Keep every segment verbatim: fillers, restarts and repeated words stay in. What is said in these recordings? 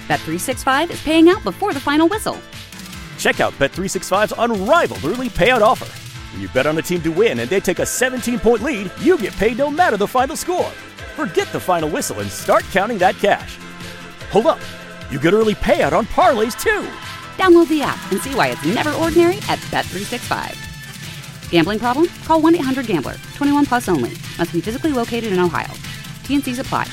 Bet three sixty-five is paying out before the final whistle. Check out Bet three sixty-five's unrivaled early payout offer. When you bet on a team to win and they take a seventeen-point lead, you get paid no matter the final score. Forget the final whistle and start counting that cash. Hold up. You get early payout on parlays, too. Download the app and see why it's never ordinary at Bet three sixty-five. Gambling problem? Call one eight hundred gambler. twenty-one plus only. Must be physically located in Ohio. T N Cs apply.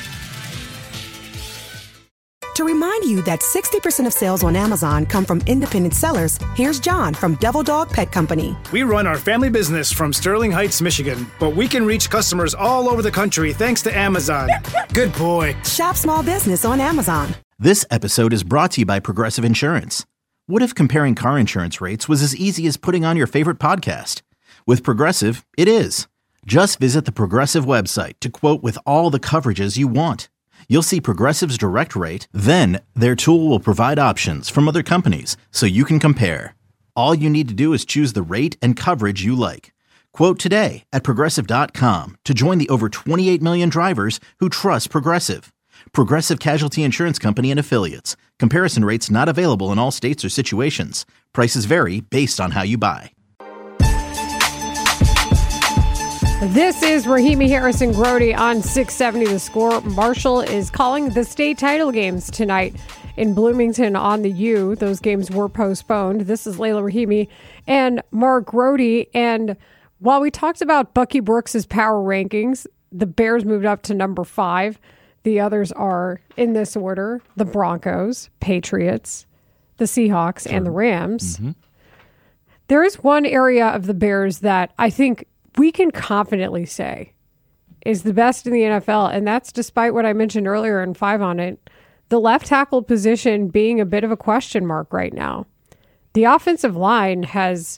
To remind you that sixty percent of sales on Amazon come from independent sellers, here's John from Devil Dog Pet Company. We run our family business from Sterling Heights, Michigan, but we can reach customers all over the country thanks to Amazon. Good boy. Shop small business on Amazon. This episode is brought to you by Progressive Insurance. What if comparing car insurance rates was as easy as putting on your favorite podcast? With Progressive, it is. Just visit the Progressive website to quote with all the coverages you want. You'll see Progressive's direct rate, then their tool will provide options from other companies so you can compare. All you need to do is choose the rate and coverage you like. Quote today at Progressive dot com to join the over twenty-eight million drivers who trust Progressive. Progressive Casualty Insurance Company and Affiliates. Comparison rates not available in all states or situations. Prices vary based on how you buy. This is Rahimi Harrison Grody on six seventy The Score. Marshall is calling the state title games tonight in Bloomington on the U. Those games were postponed. This is Layla Rahimi and Mark Grody. And while we talked about Bucky Brooks' power rankings, the Bears moved up to number five. The others are, in this order, the Broncos, Patriots, the Seahawks, sure. and the Rams. Mm-hmm. There is one area of the Bears that I think we can confidently say is the best in the N F L, and that's despite what I mentioned earlier in five on it, the left tackle position being a bit of a question mark right now. The offensive line has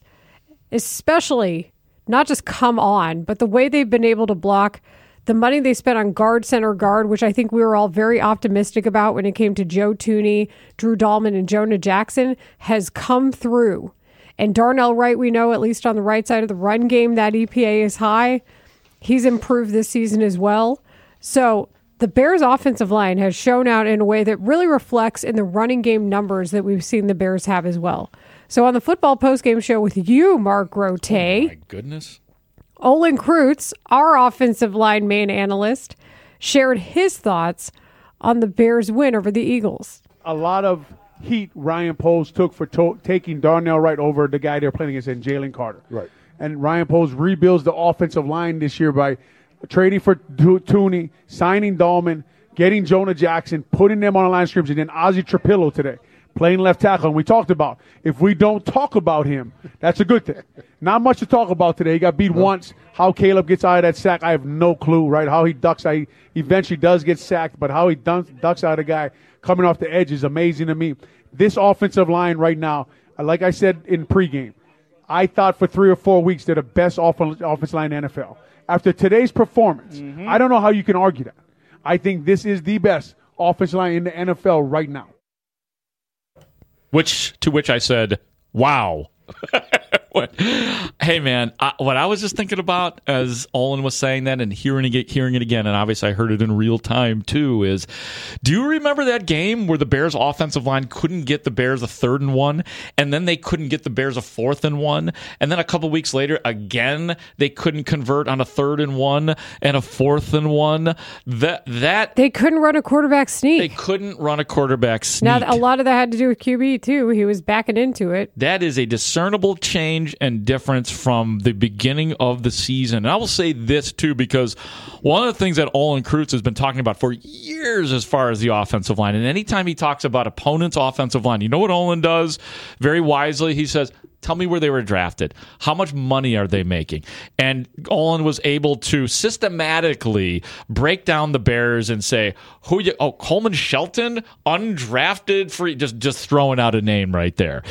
especially not just come on, but the way they've been able to block the money they spent on guard, center guard, which I think we were all very optimistic about when it came to Joe Thuney, Drew Dahlman, and Jonah Jackson, has come through. And Darnell Wright, we know, at least on the right side of the run game, that E P A is high. He's improved this season as well. So the Bears' offensive line has shown out in a way that really reflects in the running game numbers that we've seen the Bears have as well. So on the football postgame show with you, Mark Grote. Oh, my goodness. Olin Kreutz, our offensive line main analyst, shared his thoughts on the Bears' win over the Eagles. A lot of heat Ryan Poles took for to- taking Darnell Wright over the guy they're playing against in Jalen Carter. Right. And Ryan Poles rebuilds the offensive line this year by trading for Thuney, signing Dahlman, getting Jonah Jackson, putting them on a line of scrimmage, and then Ozzie Trapillo today, playing left tackle. And we talked about, if we don't talk about him, that's a good thing. Not much to talk about today. He got beat no. once. How Caleb gets out of that sack, I have no clue, right? How he ducks, he eventually does get sacked, but how he ducks, ducks out a guy coming off the edge is amazing to me. This offensive line right now, like I said in pregame, I thought for three or four weeks they're the best off- offensive line in the N F L. After today's performance, mm-hmm. I don't know how you can argue that. I think this is the best offensive line in the N F L right now. Which to which I said, wow. Hey, man, I, what I was just thinking about as Olin was saying that and hearing it, hearing it again, and obviously I heard it in real time too, is do you remember that game where the Bears offensive line couldn't get the Bears a third and one, and then they couldn't get the Bears a fourth and one, and then a couple weeks later, again, they couldn't convert on a third and one and a fourth and one? That that They couldn't run a quarterback sneak. They couldn't run a quarterback sneak. Now, a lot of that had to do with Q B too. He was backing into it. That is a discernible change and difference from the beginning of the season. And I will say this, too, because one of the things that Olin Kreutz has been talking about for years as far as the offensive line, and anytime he talks about opponent's offensive line, you know what Olin does? Very wisely, he says, tell me where they were drafted. How much money are they making? And Olin was able to systematically break down the Bears and say, "Who? You, oh, Coleman Shelton, undrafted, free." Just just throwing out a name right there.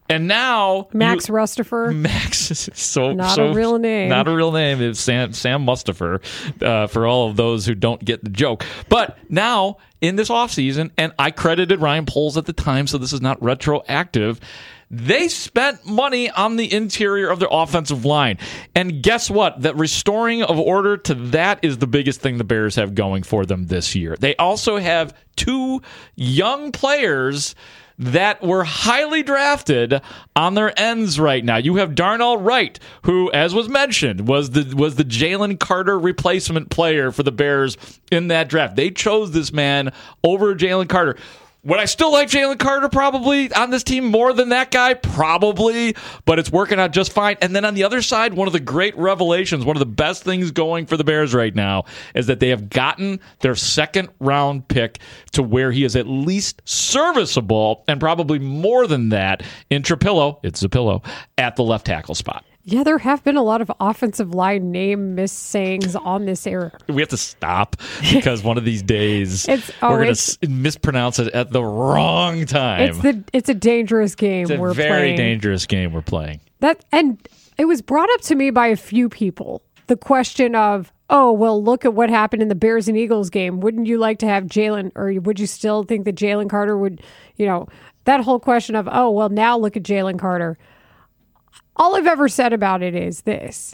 And now Max you, Rustafer. Max is so not so, a real name. Not a real name. It's Sam Sam Mustafer, uh, for all of those who don't get the joke. But now in this offseason, and I credited Ryan Poles at the time, so this is not retroactive. They spent money on the interior of their offensive line. And guess what? That restoring of order to that is the biggest thing the Bears have going for them this year. They also have two young players that were highly drafted on their ends right now. You have Darnell Wright, who, as was mentioned, was the was the Jalen Carter replacement player for the Bears in that draft. They chose this man over Jalen Carter. Would I still like Jalen Carter probably on this team more than that guy? Probably, but it's working out just fine. And then on the other side, one of the great revelations, one of the best things going for the Bears right now is that they have gotten their second round pick to where he is at least serviceable, and probably more than that in Trapillo, it's Zapillo, at the left tackle spot. Yeah, there have been a lot of offensive line name missayings on this air. We have to stop because one of these days it's, oh, we're going to mispronounce it at the wrong time. It's the it's a dangerous game it's a we're very playing. dangerous game we're playing. That and it was brought up to me by a few people. The question of, oh, well, look at what happened in the Bears and Eagles game. Wouldn't you like to have Jalen, or would you still think that Jalen Carter would, you know, that whole question of, oh, well, now look at Jalen Carter. All I've ever said about it is this.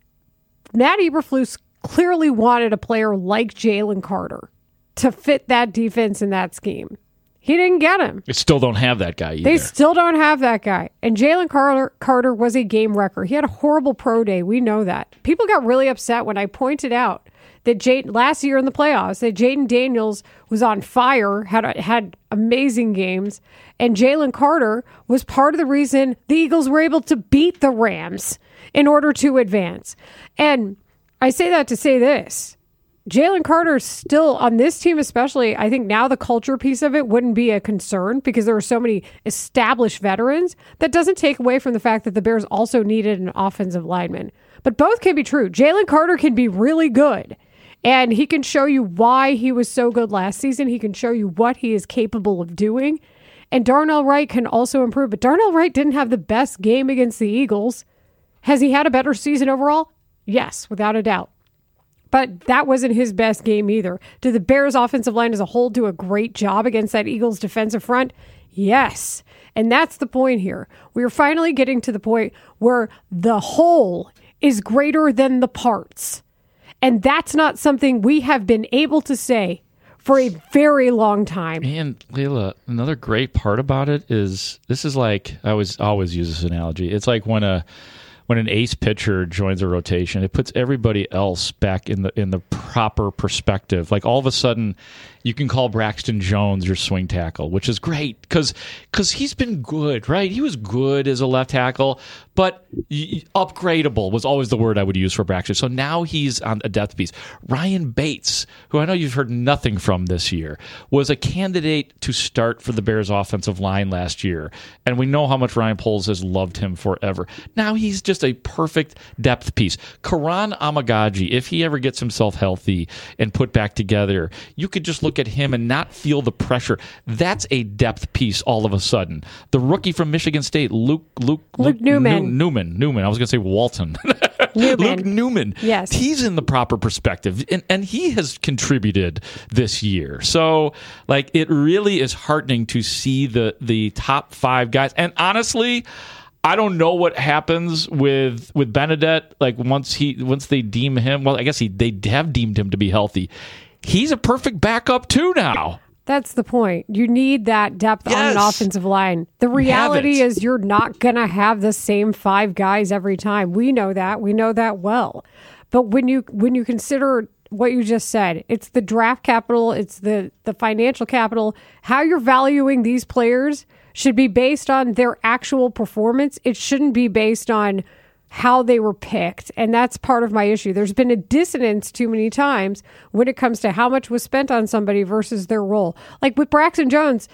Matt Eberflus clearly wanted a player like Jalen Carter to fit that defense and that scheme. He didn't get him. They still don't have that guy either. They still don't have that guy. And Jalen Carter, Carter was a game wrecker. He had a horrible pro day. We know that. People got really upset when I pointed out that Jayden, last year in the playoffs, that Jayden Daniels was on fire, had had amazing games, and Jalen Carter was part of the reason the Eagles were able to beat the Rams in order to advance. And I say that to say this. Jalen Carter is still, on this team especially, I think now the culture piece of it wouldn't be a concern because there are so many established veterans. That doesn't take away from the fact that the Bears also needed an offensive lineman. But both can be true. Jalen Carter can be really good. And he can show you why he was so good last season. He can show you what he is capable of doing. And Darnell Wright can also improve. But Darnell Wright didn't have the best game against the Eagles. Has he had a better season overall? Yes, without a doubt. But that wasn't his best game either. Did the Bears offensive line as a whole do a great job against that Eagles defensive front? Yes. And that's the point here. We are finally getting to the point where the whole is greater than the parts. And that's not something we have been able to say for a very long time. And Leila, another great part about it is this is like, I always always use this analogy. It's like when a when an ace pitcher joins a rotation, it puts everybody else back in the in the proper perspective. Like all of a sudden, you can call Braxton Jones your swing tackle, which is great because because he's been good, right? He was good as a left tackle, but upgradable was always the word I would use for Braxton. So now he's on a depth piece. Ryan Bates, who I know you've heard nothing from this year, was a candidate to start for the Bears offensive line last year. And we know how much Ryan Poles has loved him forever. Now he's just a perfect depth piece. Karan Amagaji, if he ever gets himself healthy and put back together, you could just look at him and not feel the pressure. That's a depth piece all of a sudden. The rookie from Michigan State, Luke Luke, Luke, Luke Newman. New, Newman. Newman. I was going to say Walton. Newman. Luke Newman. Yes. He's in the proper perspective, and, and he has contributed this year. So, like, it really is heartening to see the the top five guys. And honestly, I don't know what happens with with Benedette. Like once he once they deem him, well, I guess he they have deemed him to be healthy. He's a perfect backup too now. That's the point. You need that depth yes. on an offensive line. The reality is you're not going to have the same five guys every time. We know that. We know that well. But when you when you consider what you just said, it's the draft capital, it's the, the financial capital, how you're valuing these players should be based on their actual performance. It shouldn't be based on how they were picked. And that's part of my issue. There's been a dissonance too many times when it comes to how much was spent on somebody versus their role. Like with Braxton Jones,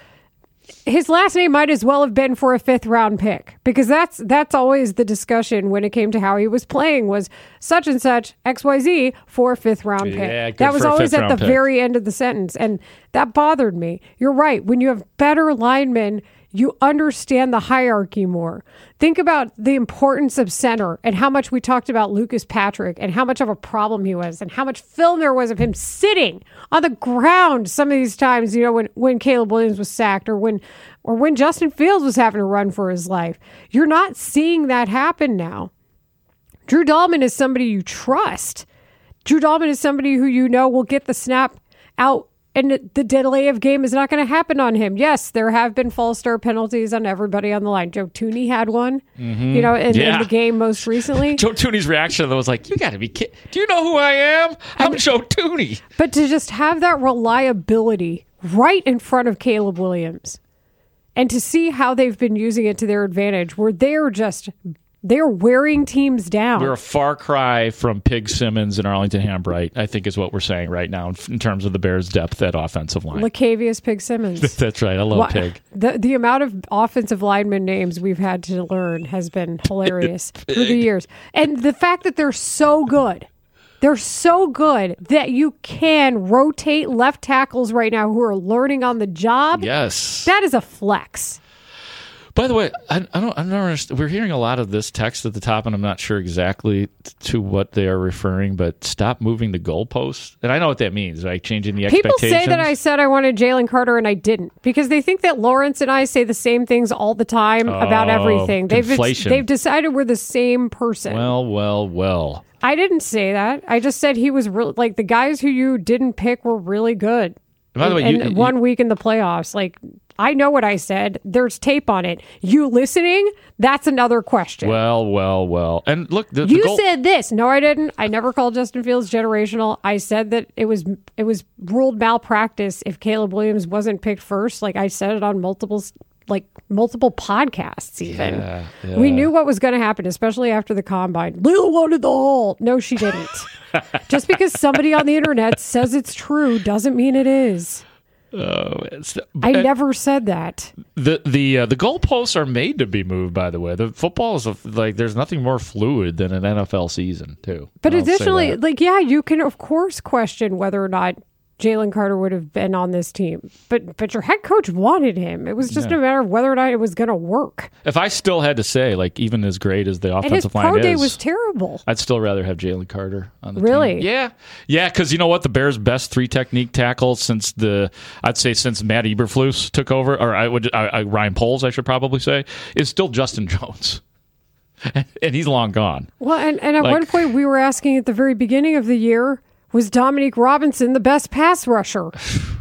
his last name might as well have been for a fifth round pick because that's that's always the discussion when it came to how he was playing was such and such X Y Z for a fifth round pick. Yeah, good that was for a always fifth at the round pick. very end of the sentence. And that bothered me. You're right. When you have better linemen, you understand the hierarchy more. Think about the importance of center and how much we talked about Lucas Patrick and how much of a problem he was and how much film there was of him sitting on the ground some of these times, you know, when, when Caleb Williams was sacked or when or when Justin Fields was having to run for his life. You're not seeing that happen now. Drew Dalman is somebody you trust. Drew Dalman is somebody who you know will get the snap out, and the delay of game is not going to happen on him. Yes, there have been false start penalties on everybody on the line. Joe Thuney had one, mm-hmm. you know, in, yeah. in the game most recently. Joe Thuney's reaction, though, was like, you got to be kidding. Do you know who I am? I'm I mean, Joe Thuney. But to just have that reliability right in front of Caleb Williams and to see how they've been using it to their advantage, where they're just... They're wearing teams down. We're a far cry from Pig Simmons and Arlington Hambright, I think is what we're saying right now in terms of the Bears' depth at offensive line. Lacavius Pig Simmons. That's right. I love what, Pig. The, the amount of offensive lineman names we've had to learn has been hilarious through the years. And the fact that they're so good, they're so good that you can rotate left tackles right now who are learning on the job. Yes. That is a flex. By the way, I, I don't. I don't understand. We're hearing a lot of this text at the top, and I'm not sure exactly t- to what they are referring. But stop moving the goalposts, and I know what that means, like changing the People expectations. People say that I said I wanted Jalen Carter, and I didn't, because they think that Lawrence and I say the same things all the time oh, about everything. They've they've decided we're the same person. Well, well, well. I didn't say that. I just said he was real. Like the guys who you didn't pick were really good. By the way, and you, one you, week in the playoffs, like. I know what I said. There's tape on it. You listening? That's another question. Well, well, well. And look, the, you the goal- said this. No, I didn't. I never called Justin Fields generational. I said that it was it was ruled malpractice if Caleb Williams wasn't picked first. Like I said it on multiple like multiple podcasts. Even yeah, yeah. we knew what was going to happen, especially after the combine. Lil wanted the hole. No, she didn't. Just because somebody on the internet says it's true doesn't mean it is. Oh, it's, I never said that. The the uh, the goalposts are made to be moved. By the way, the football is a, like there's nothing more fluid than an N F L season, too. But I'll additionally, like yeah, you can of course question whether or not Jalen Carter would have been on this team, but but your head coach wanted him. It was just yeah. a matter of whether or not it was going to work. If I still had to say, like even as great as the offensive and his line pro is, day was terrible. I'd still rather have Jalen Carter on the really? team. Yeah, yeah, because you know what, the Bears' best three technique tackle since the I'd say since Matt Eberflus took over, or I would I, I, Ryan Poles, I should probably say, is still Justin Jones. And he's long gone. Well, and, and at like, one point we were asking at the very beginning of the year, was Dominique Robinson the best pass rusher?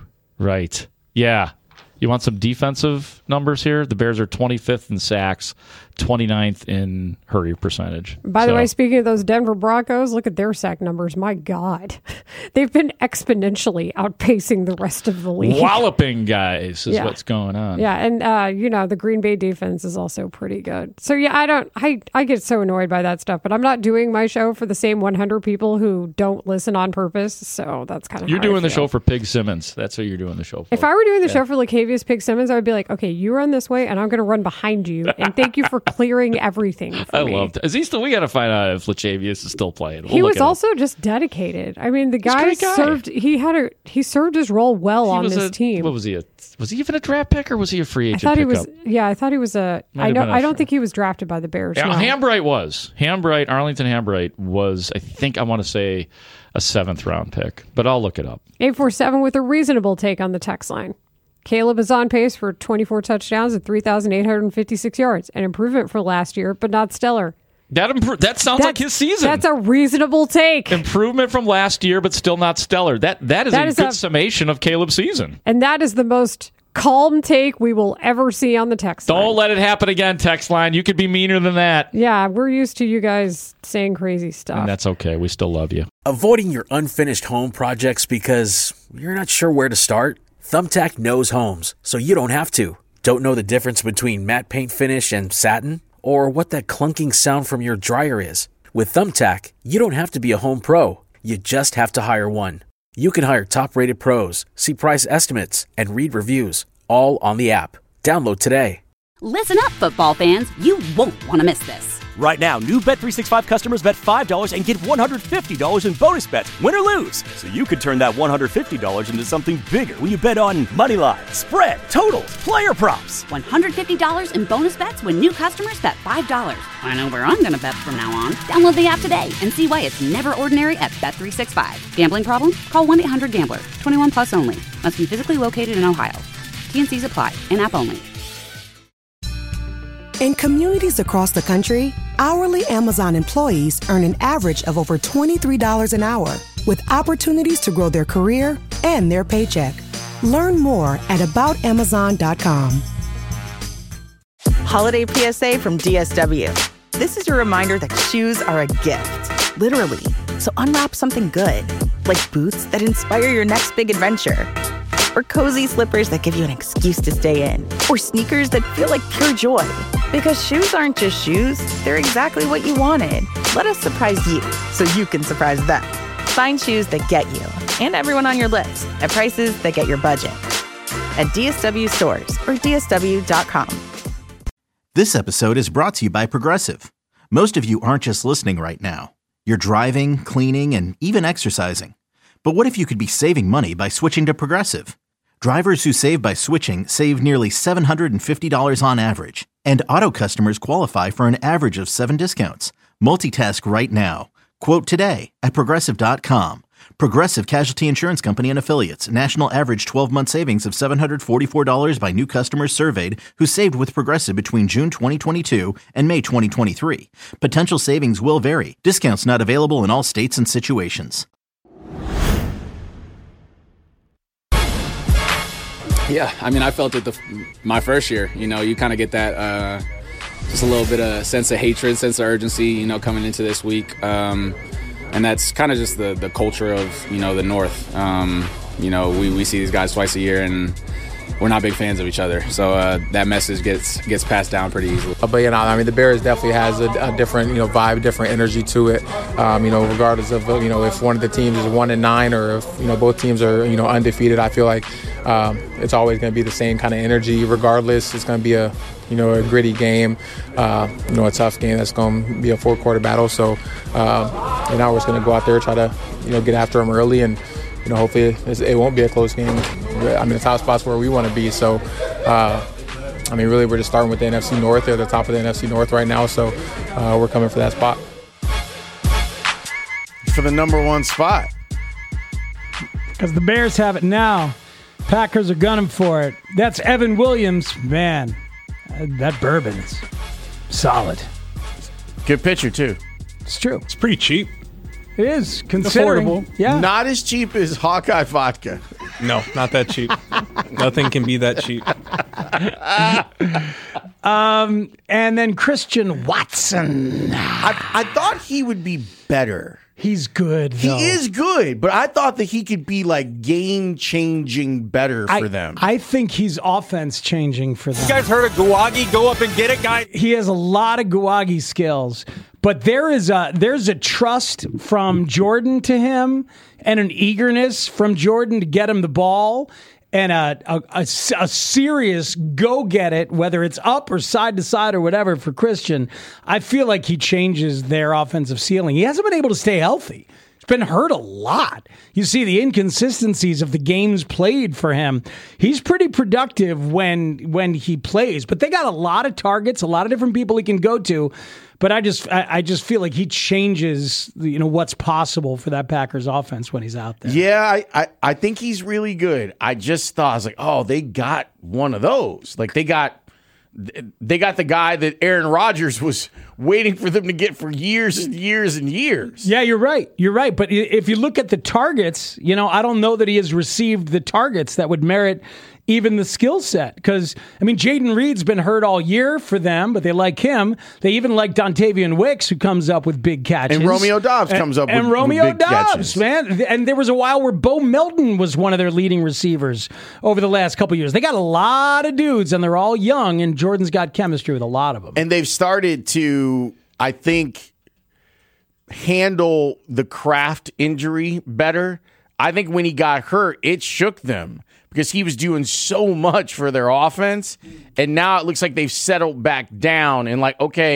Right. Yeah. You want some defensive numbers here? The Bears are twenty-fifth in sacks, twenty-ninth in hurry percentage. By so. the way, speaking of those Denver Broncos, look at their sack numbers. My God. They've been exponentially outpacing the rest of the league. Walloping guys is yeah. what's going on. Yeah, and, uh, you know, the Green Bay defense is also pretty good. So, yeah, I don't, I, I get so annoyed by that stuff, but I'm not doing my show for the same one hundred people who don't listen on purpose, so that's kind of You're how doing I the feel. show for Pig Simmons. That's what you're doing the show for. If I were doing the yeah. show for Lacavius Pig Simmons, I would be like, okay, you run this way, and I'm going to run behind you, and thank you for clearing everything for I me. loved it. Is he still, we got to find out if Lachavius is still playing. We'll he was also just dedicated. I mean, the guy, guy served, he had a, he served his role well he on was this a, team. What was he? A, was he even a draft pick or was he a free agent I thought he pickup? was, yeah, I thought he was a, Might I have know, been a I don't fr- think he was drafted by the Bears. Yeah, no. Hambright was. Hambright, Arlington Hambright was, I think I want to say, a seventh round pick, but I'll look it up. eight four seven with a reasonable take on the text line. Caleb is on pace for twenty-four touchdowns and three thousand eight hundred fifty-six yards. An improvement from last year, but not stellar. That impro- that sounds That's, like his season. That's a reasonable take. Improvement from last year, but still not stellar. That That is That a is good a, summation of Caleb's season. And that is the most calm take we will ever see on the text line. Don't let it happen again, text line. You could be meaner than that. Yeah, we're used to you guys saying crazy stuff. And that's okay. We still love you. Avoiding your unfinished home projects because you're not sure where to start? Thumbtack knows homes, so you don't have to. Don't know the difference between matte paint finish and satin? Or what that clunking sound from your dryer is? With Thumbtack, you don't have to be a home pro. You just have to hire one. You can hire top-rated pros, see price estimates, and read reviews, all on the app. Download today. Listen up, football fans. You won't want to miss this. Right now, new Bet three sixty-five customers bet five dollars and get one hundred fifty dollars in bonus bets, win or lose. So you could turn that one hundred fifty dollars into something bigger when you bet on money line, spread, totals, player props. one hundred fifty dollars in bonus bets when new customers bet five dollars. I know where I'm going to bet from now on. Download the app today and see why it's never ordinary at Bet three sixty-five. Gambling problem? Call one eight hundred gambler. twenty-one plus only. Must be physically located in Ohio. T N Cs apply. In-app only. In communities across the country, hourly Amazon employees earn an average of over twenty-three dollars an hour, with opportunities to grow their career and their paycheck. Learn more at about amazon dot com. Holiday P S A from D S W. This is your reminder that shoes are a gift, literally. So unwrap something good, like boots that inspire your next big adventure, or cozy slippers that give you an excuse to stay in, or sneakers that feel like pure joy. Because shoes aren't just shoes, they're exactly what you wanted. Let us surprise you so you can surprise them. Find shoes that get you and everyone on your list at prices that get your budget. At D S W stores or D S W dot com. This episode is brought to you by Progressive. Most of you aren't just listening right now. You're driving, cleaning, and even exercising. But what if you could be saving money by switching to Progressive? Drivers who save by switching save nearly seven hundred fifty dollars on average. And auto customers qualify for an average of seven discounts. Multitask right now. Quote today at Progressive dot com. Progressive Casualty Insurance Company and Affiliates. National average twelve-month savings of seven hundred forty-four dollars by new customers surveyed who saved with Progressive between June twenty twenty-two and May twenty twenty-three. Potential savings will vary. Discounts not available in all states and situations. Yeah, I mean, I felt it the, my first year. You know, you kind of get that uh, just a little bit of sense of hatred, sense of urgency, you know, coming into this week. Um, and that's kind of just the, the culture of, you know, the North. Um, you know, we, we see these guys twice a year, and we're not big fans of each other. So uh, that message gets gets passed down pretty easily. But, you know, I mean, the Bears definitely has a, a different, you know, vibe, different energy to it. Um, you know, regardless of, you know, if one of the teams is one and nine or if, you know, both teams are, you know, undefeated, I feel like um, it's always going to be the same kind of energy regardless. It's going to be a, you know, a gritty game, uh, you know, a tough game that's going to be a four-quarter battle. So, uh, you know, we're just going to go out there, try to, you know, get after them early and, you know, hopefully it won't be a close game. I mean, the top spot's where we want to be. So, uh, I mean, really, we're just starting with the N F C North. They're at the top of the N F C North right now. So uh, we're coming for that spot. For the number one spot. Because the Bears have it now. Packers are gunning for it. That's Evan Williams. Man, that bourbon is solid. Good pitcher, too. It's true. It's pretty cheap. It is considering. Affordable. Yeah. Not as cheap as Hawkeye vodka. No, not that cheap. Nothing can be that cheap. um, and then Christian Watson. I, I thought he would be better. He's good, though. He is good, but I thought that he could be like game-changing better for I, them. I think he's offense-changing for them. You guys heard of Guwagi? Go up and get it, guy. He has a lot of Guwagi skills. But there is a there's a trust from Jordan to him and an eagerness from Jordan to get him the ball and a, a, a, a serious go get it, whether it's up or side to side or whatever for Christian. I feel like he changes their offensive ceiling. He hasn't been able to stay healthy. He's been hurt a lot. You see the inconsistencies of the games played for him. He's pretty productive when when he plays, but they got a lot of targets, a lot of different people he can go to. But I just I, I just feel like he changes, you know, what's possible for that Packers offense when he's out there. Yeah, I, I, I think he's really good. I just thought, I was like, oh, they got one of those. Like they got they got the guy that Aaron Rodgers was waiting for them to get for years and years and years. Yeah, you're right. You're right. But if you look at the targets, you know, I don't know that he has received the targets that would merit even the skill set. Because, I mean, Jaden Reed's been hurt all year for them, but they like him. They even like Dontavian Wicks, who comes up with big catches. And Romeo Doubs and, comes up and with, Romeo with big Doubs, catches. man. And there was a while where Bo Melton was one of their leading receivers over the last couple of years. They got a lot of dudes, and they're all young, and Jordan's got chemistry with a lot of them. And they've started to, I think, handle the Kraft injury better. I think when he got hurt, it shook them because he was doing so much for their offense. And now it looks like they've settled back down and like, okay,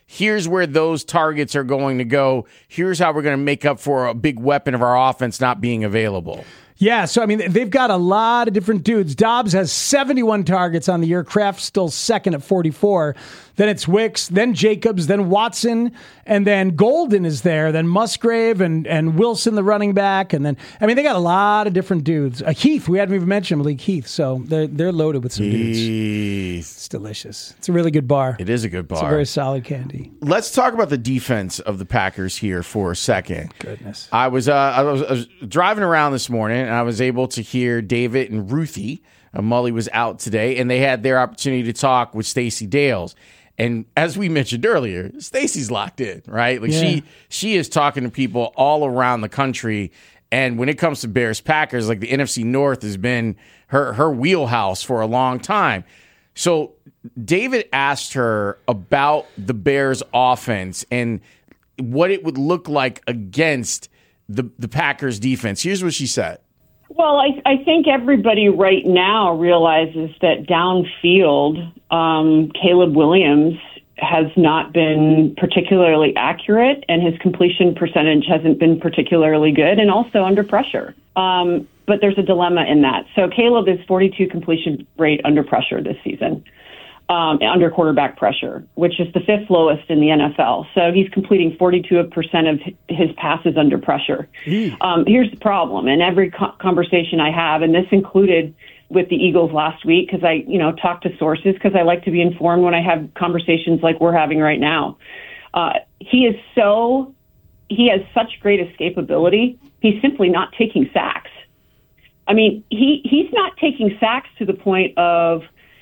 here's where those targets are going to go. Here's how we're going to make up for a big weapon of our offense not being available. Yeah, so I mean, they've got a lot of different dudes. Dobbs has seventy-one targets on the year. Kraft still second at forty-four. Then it's Wicks, then Jacobs, then Watson, and then Golden is there. Then Musgrave and, and Wilson, the running back, and then I mean, they got a lot of different dudes. Uh, Heath, we hadn't even mentioned Malik Heath, so they're they're loaded with some dudes. Heath. It's delicious. It's a really good bar. It is a good bar. It's a very solid candy. Let's talk about the defense of the Packers here for a second. Goodness, I was uh, I was, I was driving around this morning, and I was able to hear David and Ruthie. Uh, Mully was out today, and they had their opportunity to talk with Stacey Dales. And as we mentioned earlier, Stacey's locked in, right? Like yeah. she she is talking to people all around the country. And when it comes to Bears Packers, like the N F C North has been her her wheelhouse for a long time. So David asked her about the Bears offense and what it would look like against the the Packers defense. Here's what she said. Well, I, I think everybody right now realizes that downfield, um, Caleb Williams has not been particularly accurate, and his completion percentage hasn't been particularly good, and also under pressure. Um, but there's a dilemma in that. So Caleb is forty-two completion rate under pressure this season, um, under quarterback pressure, which is the fifth lowest in the N F L. So he's completing forty-two percent of his passes under pressure. Mm. Um, here's the problem. In every co- conversation I have, and this included with the Eagles last week, because I, you know, talk to sources because I like to be informed when I have conversations like we're having right now. Uh, he is so, he has such great escapability. He's simply not taking sacks. I mean, he, he's not taking sacks to the point of,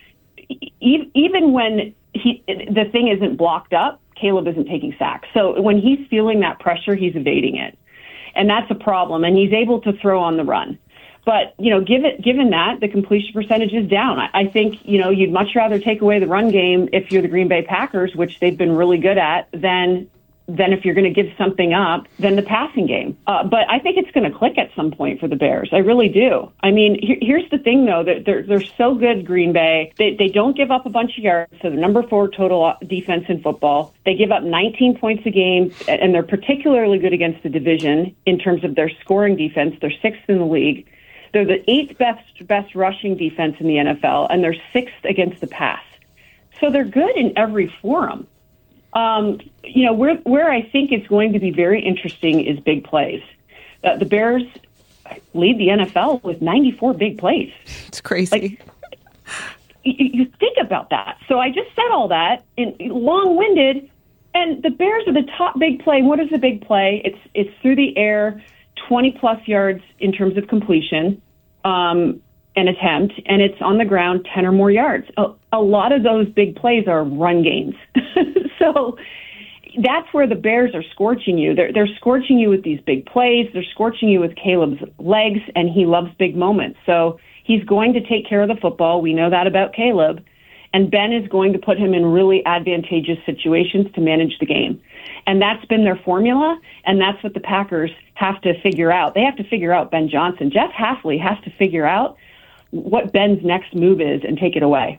even when he, the thing isn't blocked up, Caleb isn't taking sacks. So when he's feeling that pressure, he's evading it. And that's a problem. And he's able to throw on the run. But, you know, given, given that, the completion percentage is down. I, I think, you know, you'd much rather take away the run game if you're the Green Bay Packers, which they've been really good at, than than if you're going to give something up, than the passing game. Uh, but I think it's going to click at some point for the Bears. I really do. I mean, here, here's the thing, though. That they're, they're so good, Green Bay. They, they don't give up a bunch of yards, so they're number four total defense in football. They give up nineteen points a game, and they're particularly good against the division in terms of their scoring defense. They're sixth in the league. They're the eighth best best rushing defense in the N F L, and they're sixth against the pass. So they're good in every forum. Um, you know, where where I think it's going to be very interesting is big plays. Uh, the Bears lead the N F L with ninety-four big plays. It's crazy. Like, you, you think about that. So I just said all that, in, long-winded, and the Bears are the top big play. What is the big play? It's it's through the air, twenty-plus yards in terms of completion. Um, an attempt, and it's on the ground ten or more yards. A, a lot of those big plays are run games. So that's where the Bears are scorching you. They're, they're scorching you with these big plays. They're scorching you with Caleb's legs, and he loves big moments. So he's going to take care of the football. We know that about Caleb. And Ben is going to put him in really advantageous situations to manage the game. And that's been their formula, and that's what the Packers have to figure out. They have to figure out Ben Johnson. Jeff Hafley has to figure out what Ben's next move is and take it away.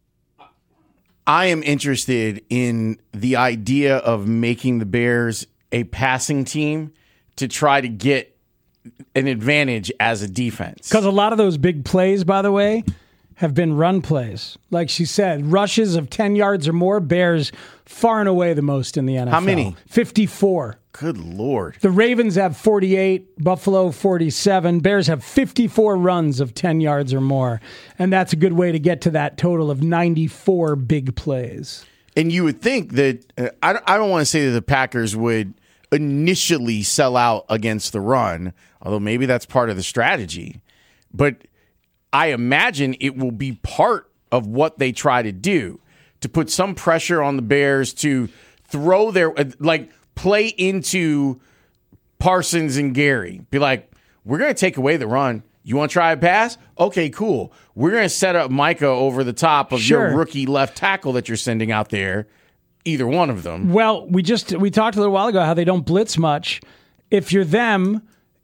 I am interested in the idea of making the Bears a passing team to try to get an advantage as a defense. Because a lot of those big plays, by the way, have been run plays. Like she said, rushes of ten yards or more, Bears far and away the most in the N F L. How many? fifty-four. Good Lord. The Ravens have forty-eight, Buffalo forty-seven. Bears have fifty-four runs of ten yards or more. And that's a good way to get to that total of ninety-four big plays. And you would think that, uh, I, I don't want to say that the Packers would initially sell out against the run, although maybe that's part of the strategy. But I imagine it will be part of what they try to do, to put some pressure on the Bears to throw their, like, play into Parsons and Gary. Be like, we're going to take away the run. You want to try a pass? Okay, cool. We're going to set up Micah over the top of Sure. your rookie left tackle that you're sending out there, either one of them. Well, we just we talked a little while ago how they don't blitz much. If you're them,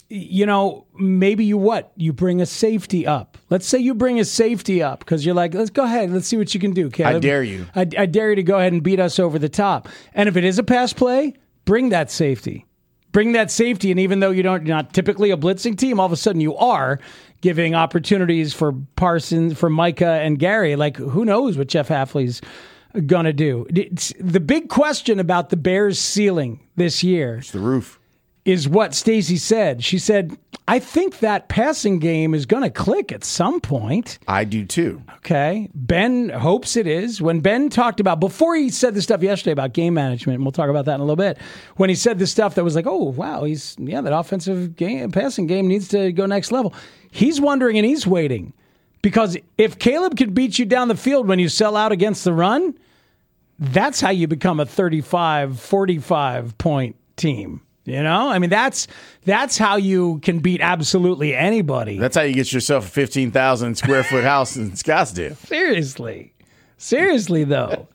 you know, maybe you what? You bring a safety up. Let's say you bring a safety up because you're like, let's go ahead. Let's see what you can do, Caleb. I dare you. I, I dare you to go ahead and beat us over the top. And if it is a pass play, bring that safety. Bring that safety. And even though you don't, you're not typically a blitzing team, all of a sudden you are giving opportunities for Parsons, for Micah and Gary. Like, who knows what Jeff Hafley's going to do? It's, the big question about the Bears' ceiling this year. It's the roof. Is what Stacey said. She said, I think that passing game is going to click at some point. I do too. Okay. Ben hopes it is. When Ben talked about, before he said the stuff yesterday about game management, and we'll talk about that in a little bit, when he said the stuff that was like, oh, wow, he's, yeah, that offensive game, passing game needs to go next level. He's wondering and he's waiting because if Caleb can beat you down the field when you sell out against the run, that's how you become a thirty-five, forty-five point team. You know, I mean, that's that's how you can beat absolutely anybody. That's how you get yourself a fifteen thousand square foot house in Scottsdale. Seriously. Seriously, though.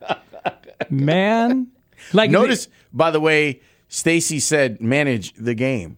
Man. Like Notice, the, by the way, Stacey said manage the game.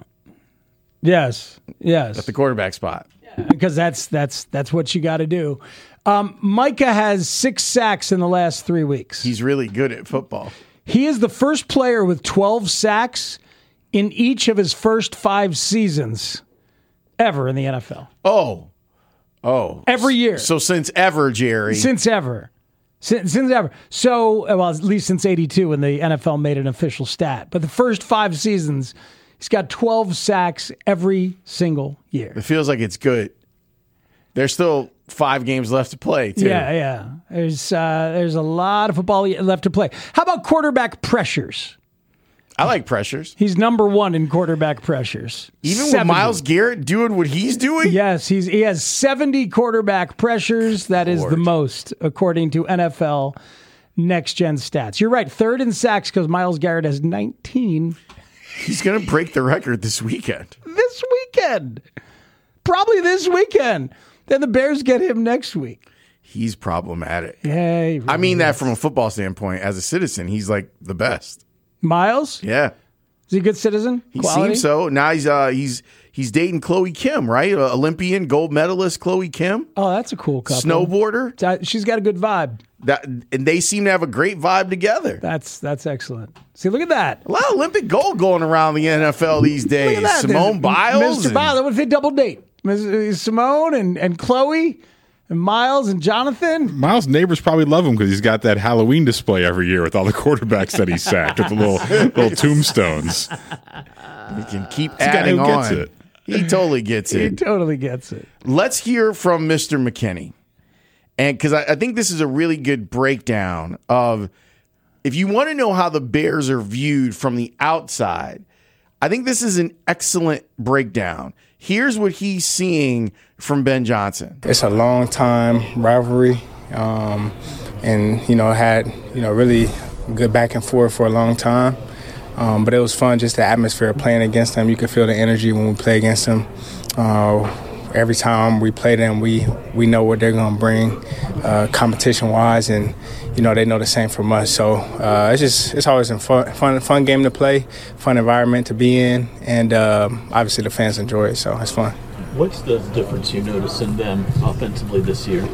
Yes. Yes. At the quarterback spot. Yeah, because that's that's that's what you got to do. Um, Micah has six sacks in the last three weeks. He's really good at football. He is the first player with twelve sacks in each of his first five seasons ever in the N F L. Oh. Oh. Every year. So since ever, Jerry. Since ever. Since, since ever. So, well, at least since eighty-two when the N F L made an official stat. But the first five seasons, he's got twelve sacks every single year. It feels like it's good. There's still five games left to play, too. Yeah, yeah. There's, uh, there's a lot of football left to play. How about quarterback pressures? I like pressures. He's number one in quarterback pressures. Even seventy. with Myles Garrett doing what he's doing? Yes, he's he has seventy quarterback pressures. That is Lord. the most, according to N F L Next Gen Stats. You're right, third in sacks because Myles Garrett has nineteen. He's going to break the record this weekend. This weekend. Probably this weekend. Then the Bears get him next week. He's problematic. Yeah, he really I mean is. that from a football standpoint. As a citizen, he's like the best. Myles? Yeah. Is he a good citizen? He Quality? seems so. Now he's uh, he's he's dating Chloe Kim, right? Uh, Olympian gold medalist Chloe Kim. Oh, that's a cool couple. Snowboarder. She's got a good vibe. That and they seem to have a great vibe together. That's that's excellent. See, look at that. A lot of Olympic gold going around the N F L these days. Look at that. Simone There's Biles. Mister and- Biles. What if they double date? Miz Simone and, and Chloe and Miles and Jonathan. Miles' neighbors probably love him because he's got that Halloween display every year with all the quarterbacks that he sacked with the little little tombstones. He can keep He's a guy adding who on. gets it. He totally gets He it. totally gets it. Let's hear from Mister McKinney. And because I, I think this is a really good breakdown of if you want to know how the Bears are viewed from the outside, I think this is an excellent breakdown. Here's what he's seeing from Ben Johnson. It's a long time rivalry, um, and you know had you know really good back and forth for a long time. Um, but it was fun, just the atmosphere of playing against them. You could feel the energy when we play against them. Uh, every time we play them, we we know what they're going to bring, uh, competition-wise, and you know they know the same from us. So uh, it's just it's always a fun, fun fun game to play, fun environment to be in, and um, obviously the fans enjoy it. So it's fun. What's the difference you notice in them offensively this year?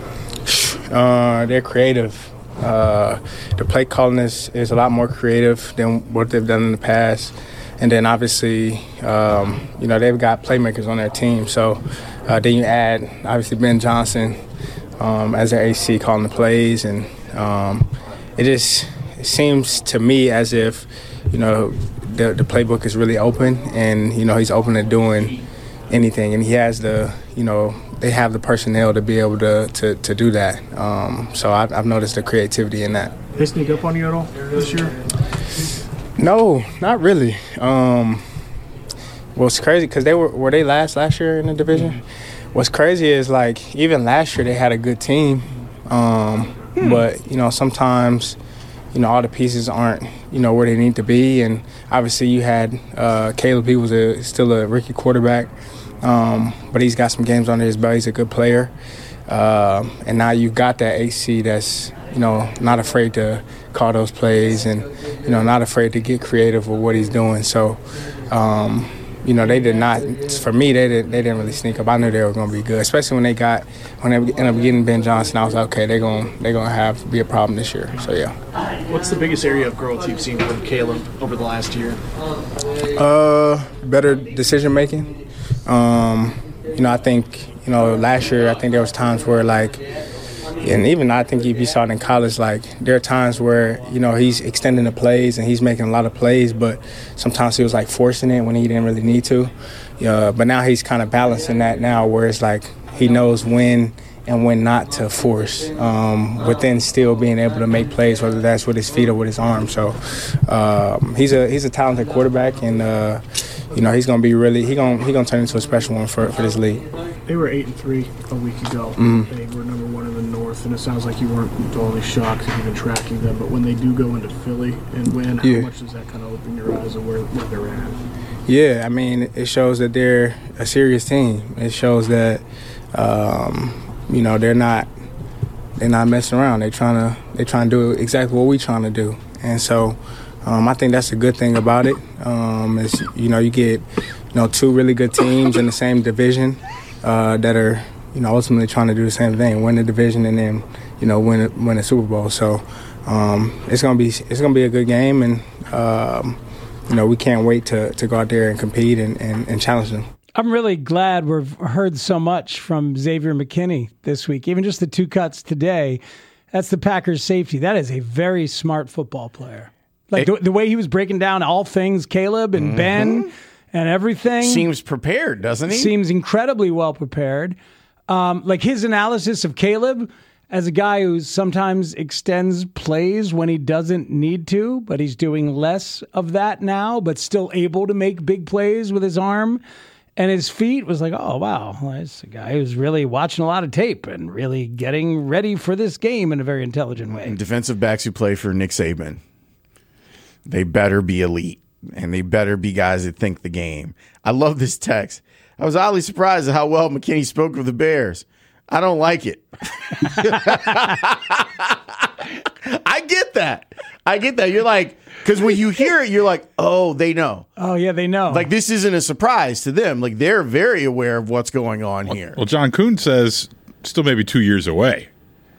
Uh, they're creative. Uh, the play calling is, is a lot more creative than what they've done in the past. And then obviously, um, you know, they've got playmakers on their team. So uh, then you add, obviously, Ben Johnson um, as their A C calling the plays. And um, it just it seems to me as if, you know, the, the playbook is really open. And, you know, he's open to doing anything. And he has the, you know, they have the personnel to be able to to, to do that. Um, so I've, I've noticed the creativity in that. They sneak up on you at all this year? No, not really. Um, what's crazy, because they were were they last last year in the division? Mm-hmm. What's crazy is like even last year they had a good team, um, hmm. but you know sometimes you know all the pieces aren't you know where they need to be, and obviously you had uh, Caleb. He was a, still a rookie quarterback. Um, but he's got some games under his belt. He's a good player. Uh, and now you've got that A C that's, you know, not afraid to call those plays and, you know, not afraid to get creative with what he's doing. So, um, you know, they did not. For me, they didn't. They didn't really sneak up. I knew they were going to be good, especially when they got when they ended up getting Ben Johnson. I was like, okay, they're going they're going to have to be a problem this year. So yeah. What's the biggest area of growth you've seen from Caleb over the last year? Uh, better decision making. Um, you know, I think you know last year I think there was times where like. And even I think if you saw it in college, like there are times where, you know, he's extending the plays and he's making a lot of plays, but sometimes he was like forcing it when he didn't really need to. Uh, but now he's kind of balancing that now where it's like he knows when and when not to force, um, but then still being able to make plays, whether that's with his feet or with his arms. So um, he's a he's a talented quarterback, and uh, you know he's gonna be really he gonna he gonna turn into a special one for for this league. They were eight and three a week ago. Mm-hmm. They were number one in the North, and it sounds like you weren't totally shocked if you've been tracking them. But when they do go into Philly and win, Yeah. how much does that kind of open your eyes of where, where they're at? Yeah, I mean, it shows that they're a serious team. It shows that, um, you know, they're not they're not messing around. They're trying to they're trying to do exactly what we're trying to do. And so, um, I think that's a good thing about it. Um, is you know, you get you know two really good teams in the same division uh, that are you know ultimately trying to do the same thing, win the division and then you know win a, win a Super Bowl. So um, it's gonna be it's gonna be a good game and. Um, You know, we can't wait to, to go out there and compete and, and, and challenge them. I'm really glad we've heard so much from Xavier McKinney this week. Even just the two cuts today, that's the Packers safety. That is a very smart football player. Like It, the, the way he was breaking down all things Caleb and mm-hmm. Ben and everything. Seems prepared, doesn't he? Seems incredibly well prepared. Um, like his analysis of Caleb as a guy who sometimes extends plays when he doesn't need to, but he's doing less of that now, but still able to make big plays with his arm and his feet, was like, oh, wow, that's a guy who's really watching a lot of tape and really getting ready for this game in a very intelligent way. And defensive backs who play for Nick Saban, they better be elite, and they better be guys that think the game. I love this text. I was oddly surprised at how well McKinney spoke of the Bears. I don't like it. I get that. I get that. You're like, because when you hear it, you're like, oh, they know. Oh, yeah, they know. Like, this isn't a surprise to them. Like, they're very aware of what's going on here. Well, John Kuhn says still maybe two years away.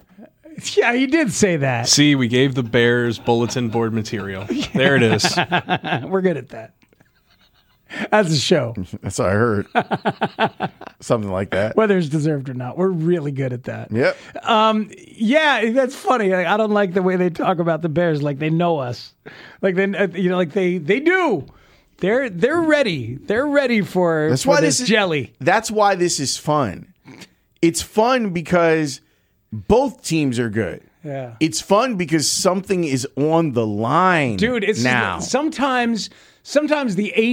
Yeah, he did say that. See, we gave the Bears bulletin board material. There it is. We're good at that. As a show. That's what I heard. Something like that. Whether it's deserved or not. We're really good at that. Yep. Um, yeah, that's funny. I don't like the way they talk about the Bears like they know us. Like they you know like they they do. They're they're ready. They're ready for, that's for why this, this is, jelly. That's why this is fun. It's fun because both teams are good. Yeah. It's fun because something is on the line. Dude, it's now. Sometimes Sometimes the A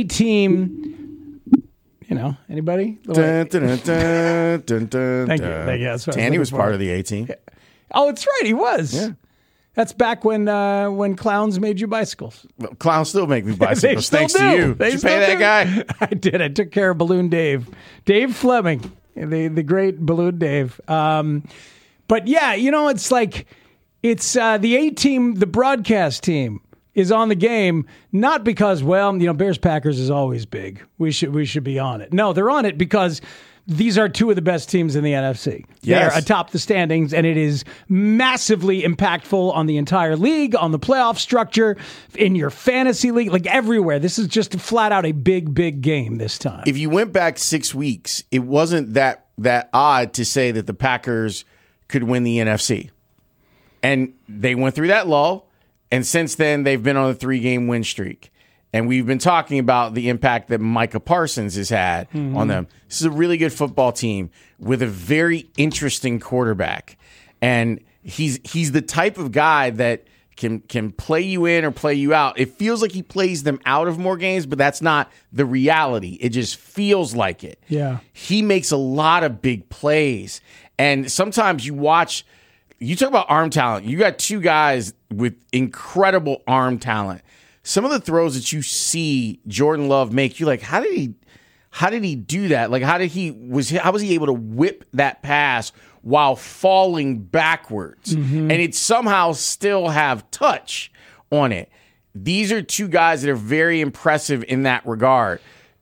team, you know, anybody? Dun, dun, dun, dun, dun, dun, Thank you. Thank you. That's what I was Tanny was looking part for. of the A team. Oh, it's right. He was. Yeah. That's back when uh, when clowns made you bicycles. Well, clowns still make me They bicycles. still Thanks do. to you. They Did you still pay that do. guy? I did. I took care of Balloon Dave. Dave Fleming, the, the great Balloon Dave. Um, but yeah, you know, it's like, it's uh, the A team, the broadcast team, is on the game, not because, well, you know, Bears Packers is always big. We should we should be on it. No, they're on it because these are two of the best teams in the N F C. Yes. They're atop the standings, and it is massively impactful on the entire league, on the playoff structure, in your fantasy league, like everywhere. This is just flat out a big, big game this time. If you went back six weeks, it wasn't that that odd to say that the Packers could win the N F C. And they went through that lull. And since then, they've been on a three-game win streak. And we've been talking about the impact that Micah Parsons has had Mm-hmm. on them. This is a really good football team with a very interesting quarterback. And he's he's the type of guy that can can play you in or play you out. It feels like he plays them out of more games, but that's not the reality. It just feels like it. Yeah. He makes a lot of big plays. And sometimes you watch... You talk about arm talent. You got two guys with incredible arm talent. Some of the throws that you see Jordan Love make, you're like, how did he, how did he do that? Like, how did he was how was he able to whip that pass while falling backwards, Mm-hmm. and it somehow still have touch on it? These are two guys that are very impressive in that regard.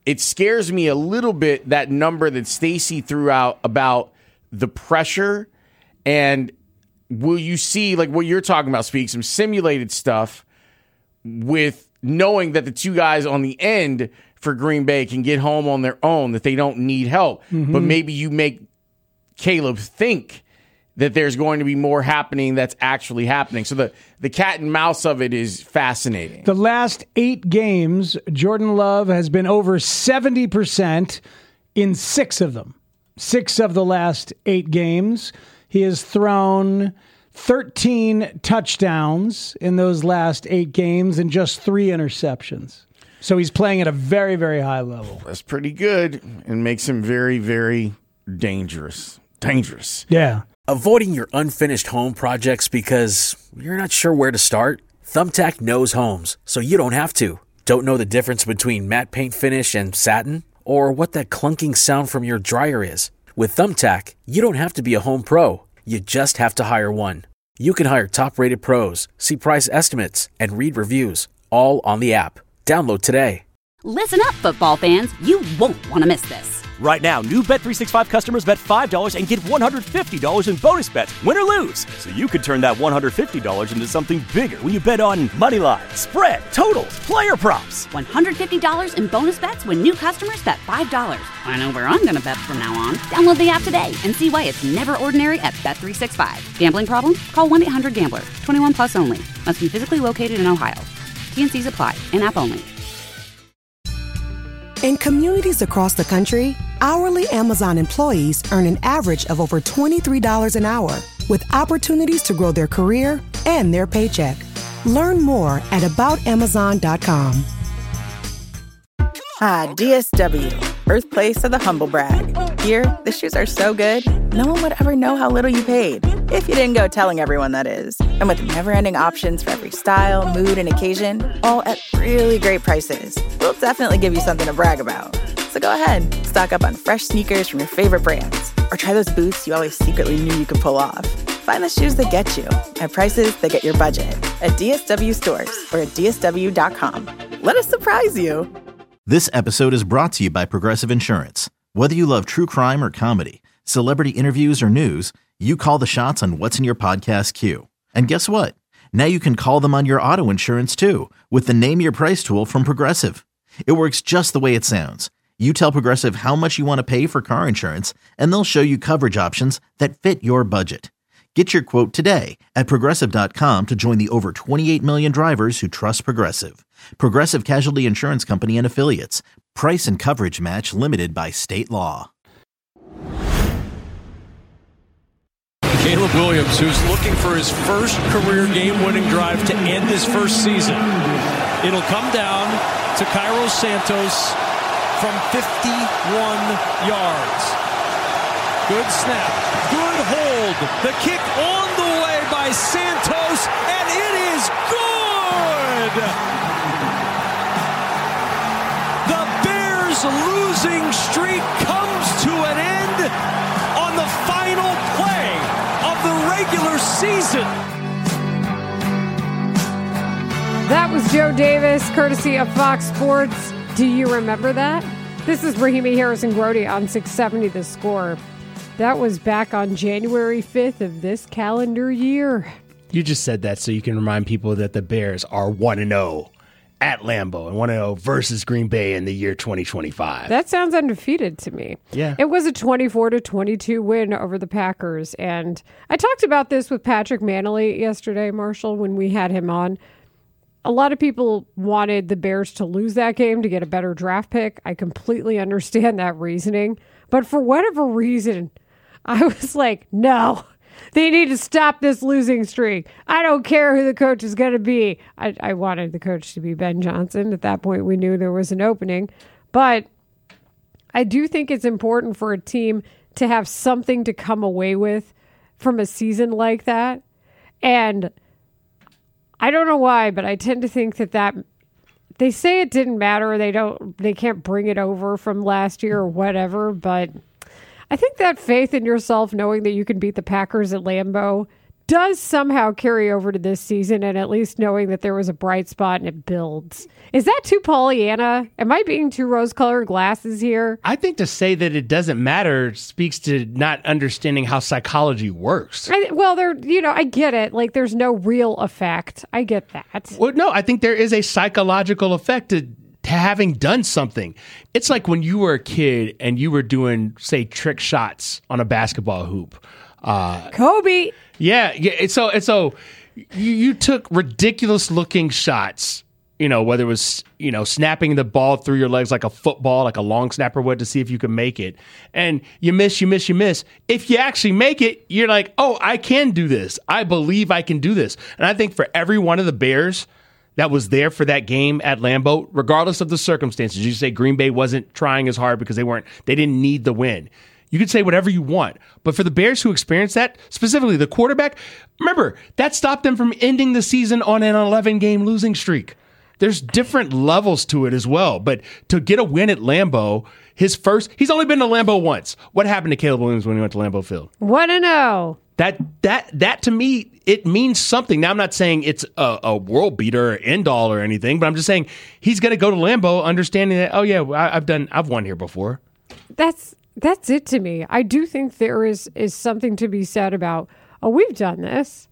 it scares me a little bit, that number that Stacy threw out about the pressure. And will you see, like what you're talking about, Speak, some simulated stuff with knowing that the two guys on the end for Green Bay can get home on their own, that they don't need help. Mm-hmm. But maybe you make Caleb think that there's going to be more happening that's actually happening. So the, the cat and mouse of it is fascinating. The last eight games, Jordan Love has been over seventy percent in six of them. Six of the last eight games. He has thrown thirteen touchdowns in those last eight games and just three interceptions. So he's playing at a very, very high level. That's pretty good and makes him very, very dangerous. Dangerous. Yeah. Avoiding your unfinished home projects because you're not sure where to start? Thumbtack knows homes, so you don't have to. Don't know the difference between matte paint finish and satin? Or what that clunking sound from your dryer is? With Thumbtack, you don't have to be a home pro. You just have to hire one. You can hire top-rated pros, see price estimates, and read reviews, all on the app. Download today. Listen up, football fans. You won't want to miss this. Right now, new Bet three sixty-five customers bet five dollars and get one hundred fifty dollars in bonus bets, win or lose. So you could turn that one hundred fifty dollars into something bigger when you bet on money line, spread, totals, player props. one hundred fifty dollars in bonus bets when new customers bet five dollars. I know where I'm going to bet from now on. Download the app today and see why it's never ordinary at Bet three sixty-five. Gambling problem? Call one eight hundred gambler. twenty-one plus only. Must be physically located in Ohio. T N Cs apply. In-app only. In communities across the country, hourly Amazon employees earn an average of over twenty-three dollars an hour, with opportunities to grow their career and their paycheck. Learn more at about amazon dot com. Ah, D S W, birthplace of the humble brag. Here, the shoes are so good, no one would ever know how little you paid. If you didn't go telling everyone, that is. And with never-ending options for every style, mood, and occasion, all at really great prices, we'll definitely give you something to brag about. So go ahead, stock up on fresh sneakers from your favorite brands, or try those boots you always secretly knew you could pull off. Find the shoes that get you at prices that get your budget at D S W stores or at D S W dot com. Let us surprise you. This episode is brought to you by Progressive Insurance. Whether you love true crime or comedy, celebrity interviews or news, you call the shots on what's in your podcast queue. And guess what? Now you can call them on your auto insurance too with the Name Your Price tool from Progressive. It works just the way it sounds. You tell Progressive how much you want to pay for car insurance, and they'll show you coverage options that fit your budget. Get your quote today at Progressive dot com to join the over twenty-eight million drivers who trust Progressive. Progressive Casualty Insurance Company and Affiliates. Price and coverage match limited by state law. Caleb Williams, who's looking for his first career game-winning drive to end his first season. It'll come down to Cairo Santos from fifty-one yards. Good snap. Good hold. The kick on the way by Santos, and it is good! The Bears' losing streak comes to an end on the final play of the regular season. That was Joe Davis, courtesy of Fox Sports. Do you remember that? This is Rahimi Harrison Grody on six seventy The Score. That was back on January fifth of this calendar year. You just said that so you can remind people that the Bears are one and oh at Lambeau and one and oh versus Green Bay in the year twenty twenty-five. That sounds undefeated to me. Yeah. It was a twenty-four to twenty-two win over the Packers. And I talked about this with Patrick Manley yesterday, Marshall, when we had him on. A lot of people wanted the Bears to lose that game to get a better draft pick. I completely understand that reasoning. But for whatever reason, I was like, no, they need to stop this losing streak. I don't care who the coach is going to be. I, I wanted the coach to be Ben Johnson. At that point, we knew there was an opening. But I do think it's important for a team to have something to come away with from a season like that. And I don't know why, but I tend to think that that they say it didn't matter. They don't, they can't bring it over from last year or whatever, but I think that faith in yourself, knowing that you can beat the Packers at Lambeau, does somehow carry over to this season, and at least knowing that there was a bright spot and it builds. Is that too Pollyanna? Am I being too rose-colored glasses here? I think to say that it doesn't matter speaks to not understanding how psychology works. I, well, there, you know, I get it. Like, there's no real effect. I get that. Well, no, I think there is a psychological effect to, to having done something. It's like when you were a kid and you were doing, say, trick shots on a basketball hoop. Uh, Kobe. Yeah, yeah. And so, and so you, you took ridiculous looking shots. You know, whether it was, you know, snapping the ball through your legs like a football, like a long snapper would, to see if you could make it. And you miss, you miss, you miss. If you actually make it, you're like, oh, I can do this. I believe I can do this. And I think for every one of the Bears that was there for that game at Lambeau, regardless of the circumstances, you say Green Bay wasn't trying as hard because they weren't, they didn't need the win. You can say whatever you want. But for the Bears who experienced that, specifically the quarterback, remember, that stopped them from ending the season on an eleven-game losing streak. There's different levels to it as well. But to get a win at Lambeau, his first, he's only been to Lambeau once. What happened to Caleb Williams when he went to Lambeau Field? one and oh. That, that, that to me, it means something. Now, I'm not saying it's a, a world beater or end all or anything, but I'm just saying he's going to go to Lambeau understanding that, oh, yeah, I, I've done, I've won here before. That's That's it to me. I do think there is, is something to be said about, oh, we've done this.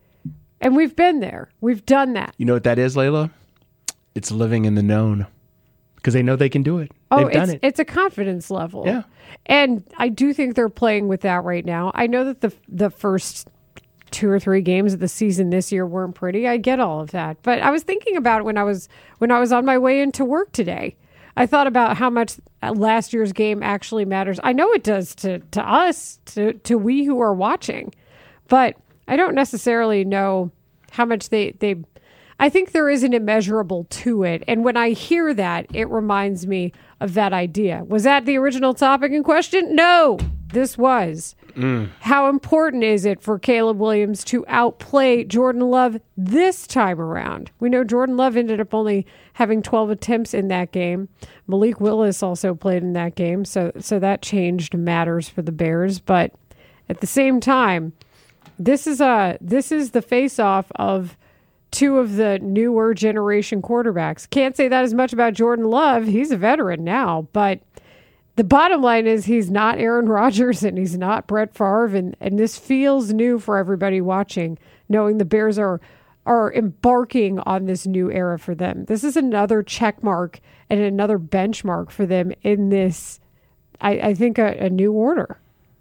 And we've been there. We've done that. You know what that is, Layla? It's living in the known. Because they know they can do it. Oh, They've done it's, it. it's a confidence level. Yeah. And I do think they're playing with that right now. I know that the the first two or three games of the season this year weren't pretty. I get all of that. But I was thinking about it when I was when I was on my way into work today. I thought about how much last year's game actually matters. I know it does to, to us, to, to we who are watching, but I don't necessarily know how much they, they, I think there is an immeasurable to it. And when I hear that, it reminds me of that idea. Was that the original topic in question? No, this was. Mm. How important is it for Caleb Williams to outplay Jordan Love this time around? We know Jordan Love ended up only having twelve attempts in that game. Malik Willis also played in that game, so so that changed matters for the Bears. But at the same time, this is a this is the face-off of two of the newer generation quarterbacks. Can't say that as much about Jordan Love. He's a veteran now, but the bottom line is he's not Aaron Rodgers and he's not Brett Favre, and, and this feels new for everybody watching, knowing the Bears are are embarking on this new era for them. This is another check mark and another benchmark for them in this, I, I think, a, a new order.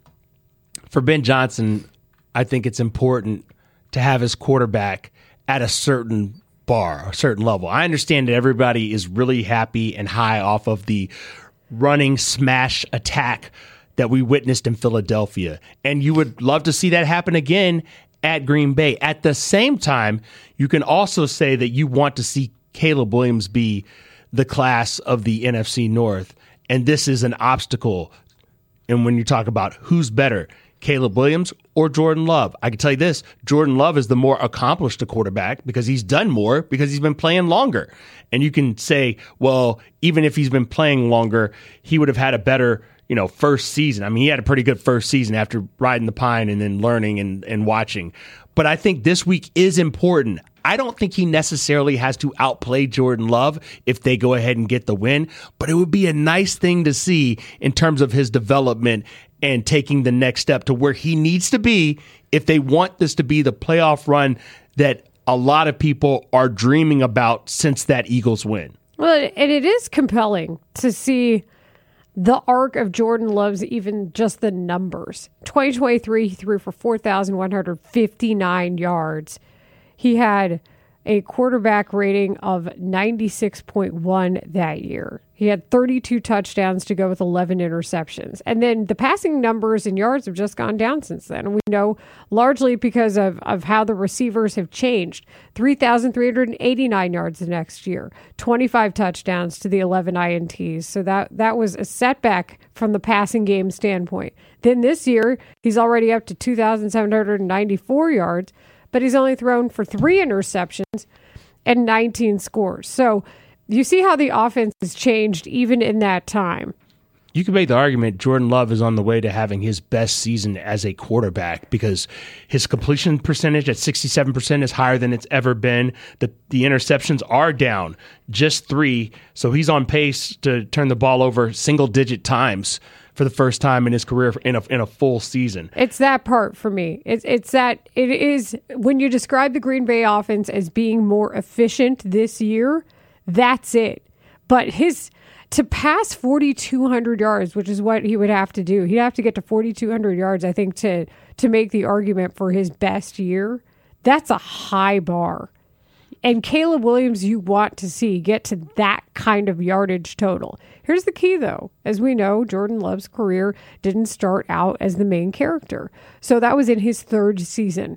For Ben Johnson, I think it's important to have his quarterback at a certain bar, a certain level. I understand that everybody is really happy and high off of the running smash attack that we witnessed in Philadelphia. And you would love to see that happen again at Green Bay. At the same time, you can also say that you want to see Caleb Williams be the class of the N F C North. And this is an obstacle. And when you talk about who's better, Caleb Williams or Jordan Love, I can tell you this, Jordan Love is the more accomplished quarterback because he's done more, because he's been playing longer. And you can say, well, even if he's been playing longer, he would have had a better, you know, first season. I mean, he had a pretty good first season after riding the pine and then learning and, and watching. But I think this week is important. I don't think he necessarily has to outplay Jordan Love if they go ahead and get the win, but it would be a nice thing to see in terms of his development and taking the next step to where he needs to be if they want this to be the playoff run that a lot of people are dreaming about since that Eagles win. Well, and it is compelling to see the arc of Jordan Love's, even just the numbers. twenty twenty-three, he threw for four thousand one hundred fifty-nine yards. He had a quarterback rating of ninety-six point one that year. He had thirty-two touchdowns to go with eleven interceptions. And then the passing numbers and yards have just gone down since then. And we know largely because of, of how the receivers have changed. three thousand three hundred eighty-nine yards the next year, twenty-five touchdowns to the eleven I N Ts. So that, that was a setback from the passing game standpoint. Then this year, he's already up to two thousand seven hundred ninety-four yards, but he's only thrown for three interceptions and nineteen scores. So you see how the offense has changed even in that time. You could make the argument Jordan Love is on the way to having his best season as a quarterback because his completion percentage at sixty-seven percent is higher than it's ever been. The, the interceptions are down, just three. So he's on pace to turn the ball over single-digit times for the first time in his career in a, in a full season. It's that part for me. It's, it's that it is when you describe the Green Bay offense as being more efficient this year, that's it. But his... to pass forty-two hundred yards, which is what he would have to do. He'd have to get to forty-two hundred yards, I think, to to make the argument for his best year. That's a high bar. And Caleb Williams, you want to see get to that kind of yardage total. Here's the key, though. As we know, Jordan Love's career didn't start out as the main character. So that was in his third season.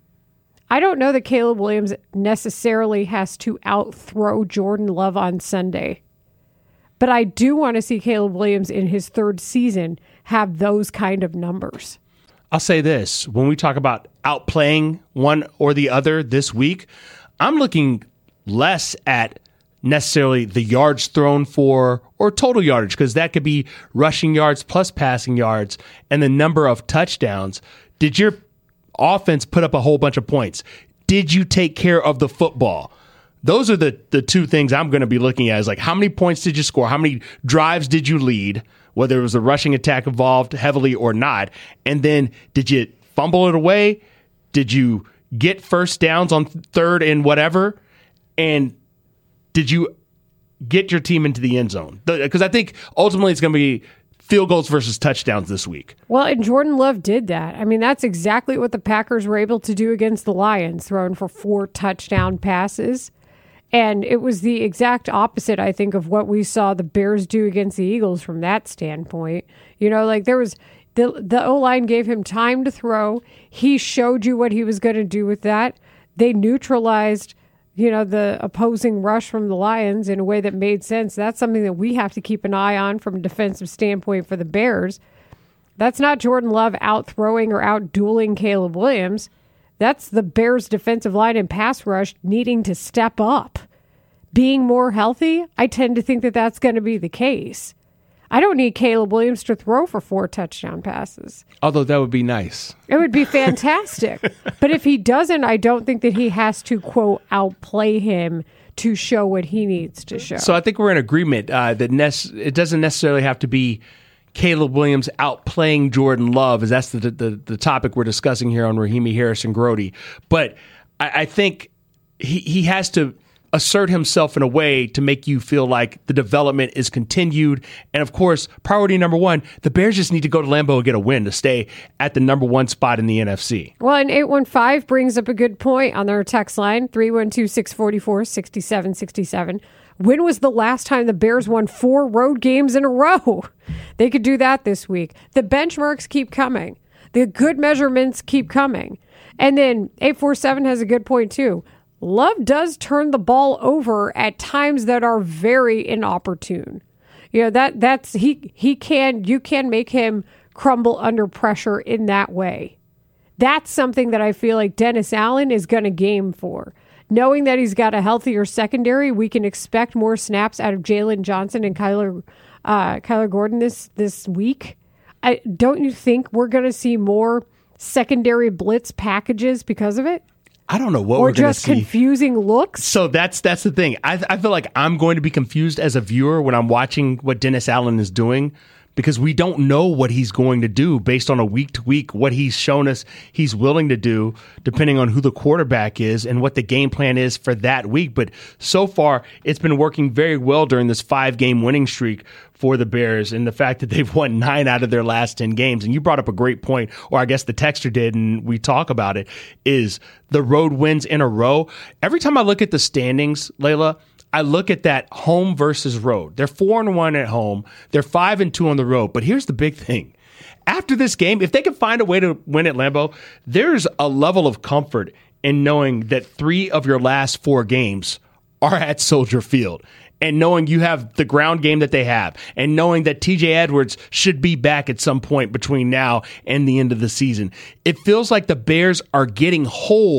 I don't know that Caleb Williams necessarily has to outthrow Jordan Love on Sunday. But I do want to see Caleb Williams in his third season have those kind of numbers. I'll say this. When we talk about outplaying one or the other this week, I'm looking less at necessarily the yards thrown for or total yardage, because that could be rushing yards plus passing yards and the number of touchdowns. Did your offense put up a whole bunch of points? Did you take care of the football? Those are the, the two things I'm going to be looking at is like, how many points did you score? How many drives did you lead, whether it was a rushing attack involved heavily or not? And then did you fumble it away? Did you get first downs on third and whatever? And did you get your team into the end zone? Because I think ultimately it's going to be field goals versus touchdowns this week. Well, and Jordan Love did that. I mean, that's exactly what the Packers were able to do against the Lions, throwing for four touchdown passes. And it was the exact opposite, I think, of what we saw the Bears do against the Eagles from that standpoint. You know, like there was the the O-line gave him time to throw. He showed you what he was going to do with that. They neutralized, you know, the opposing rush from the Lions in a way that made sense. That's something that we have to keep an eye on from a defensive standpoint for the Bears. That's not Jordan Love out throwing or out dueling Caleb Williams. That's the Bears' defensive line and pass rush needing to step up. Being more healthy, I tend to think that that's going to be the case. I don't need Caleb Williams to throw for four touchdown passes. Although that would be nice. It would be fantastic. But if he doesn't, I don't think that he has to, quote, outplay him to show what he needs to show. So I think we're in agreement uh, that nec- it doesn't necessarily have to be Caleb Williams outplaying Jordan Love, as that's the, the the topic we're discussing here on Rahimi Harrison Grody. But I, I think he, he has to assert himself in a way to make you feel like the development is continued. And of course, priority number one, the Bears just need to go to Lambeau and get a win to stay at the number one spot in the N F C. Well, and eight one five brings up a good point on their text line, three one two, six four four, six seven six seven. When was the last time the Bears won four road games in a row? They could do that this week. The benchmarks keep coming. The good measurements keep coming. And then eight four seven has a good point too. Love does turn the ball over at times that are very inopportune. You know, that that's he he can you can make him crumble under pressure in that way. That's something that I feel like Dennis Allen is going to game for. Knowing that he's got a healthier secondary, we can expect more snaps out of Jalen Johnson and Kyler uh, Kyler Gordon this this week. I, don't you think we're going to see more secondary blitz packages because of it? I don't know what or we're going to just see. confusing looks. So that's that's the thing. I, I feel like I'm going to be confused as a viewer when I'm watching what Dennis Allen is doing, because we don't know what he's going to do based on a week to week, what he's shown us he's willing to do, depending on who the quarterback is and what the game plan is for that week. But so far, it's been working very well during this five game winning streak for the Bears, and the fact that they've won nine out of their last ten games. And you brought up a great point, or I guess the texter did, and we talk about it, is the road wins in a row. Every time I look at the standings, Layla, I look at that home versus road. They're four and one at home. They're five and two on the road. But here's the big thing. After this game, if they can find a way to win at Lambeau, there's a level of comfort in knowing that three of your last four games are at Soldier Field, and knowing you have the ground game that they have, and knowing that T J Edwards should be back at some point between now and the end of the season. It feels like the Bears are getting whole,